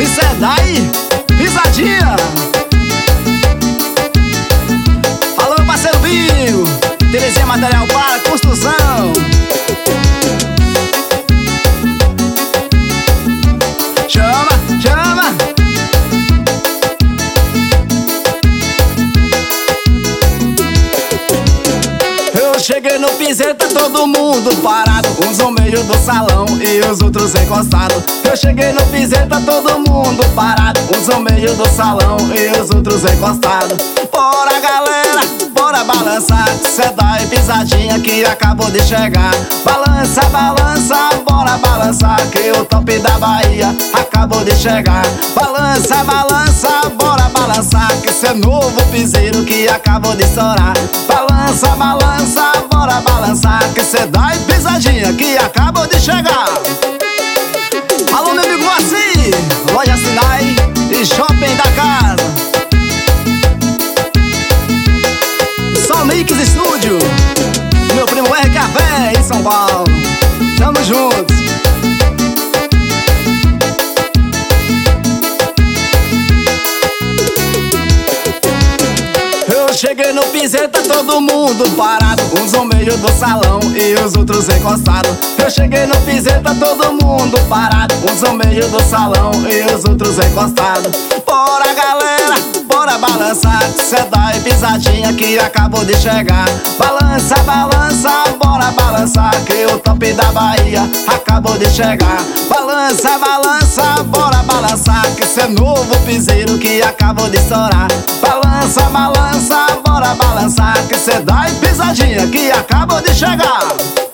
Isso é daí, pisadinha. Alô, parceiro Binho, Terezinha Material para Construção. Chama, chama. Eu cheguei no piseiro, tá todo mundo parado, uns no meio do salão e os outros encostados. Eu cheguei no piseiro, tá todo mundo parado, uns no meio do salão e os outros encostados. Bora galera, bora balançar, cê dá e pisadinha que acabou de chegar. Balança, balança, bora balançar, que o top da Bahia acabou de chegar. Balança, balança, bora balançar, que cê é novo piseiro que acabou de estourar. Balança, balança, bora balançar, que cê dá e pisadinha que acabou de chegar. Alô, meu amigo Moacir, Loja Sinai e Shopping da Casa, Sol Mix Estúdio, meu primo R Café em São Paulo. Tamo juntos. Eu cheguei no piseiro, tá todo mundo parado, uns no meio do salão e os outros encostados. Eu cheguei no piseiro, tá todo mundo parado, uns no meio do salão e os outros encostados. Bora galera, bora balançar, cê dá e pisadinha que acabou de chegar. Balança, balança, bora balançar, que o top da Bahia acabou de chegar. Balança, balança, bora balançar, que cê é novo piseiro que acabou de estourar. Balança, balança, bora balançar, que cê dá e pisadinha que acabou de chegar.